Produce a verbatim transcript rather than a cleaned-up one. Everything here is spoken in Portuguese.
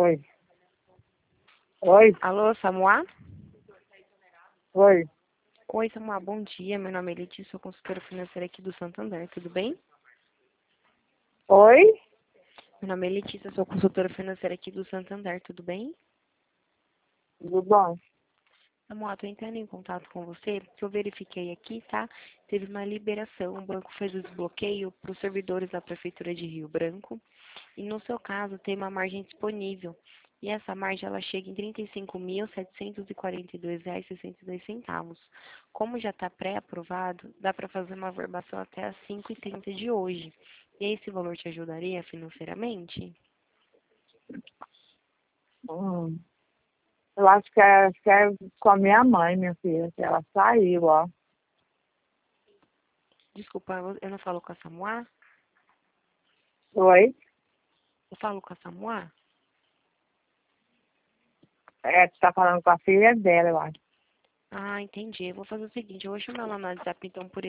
Oi. Oi. Alô, Samuá? Oi. Oi, Samuá, bom dia. Meu nome é Letícia, sou consultora financeira aqui do Santander, tudo bem? Oi. Meu nome é Letícia, sou consultora financeira aqui do Santander, tudo bem? Tudo bom? Samuá, tô entrando em contato com você, porque eu verifiquei aqui, tá? Teve uma liberação, o banco fez o desbloqueio para os servidores da Prefeitura de Rio Branco, e no seu caso tem uma margem disponível. E essa margem ela chega em trinta e cinco mil, setecentos e quarenta e dois reais e sessenta e dois centavos. Como já está pré-aprovado, dá para fazer uma verbação até às cinco e trinta de hoje. E aí, esse valor te ajudaria financeiramente? Hum. Eu acho que é, acho que é com a minha mãe, minha filha, que ela saiu, ó. Desculpa, eu eu não falo com a Samuá? Oi. Eu falo com a Samuá? É, tu tá falando com a filha dela, eu acho. Ah, entendi. Eu vou fazer o seguinte, eu vou chamar ela no WhatsApp então por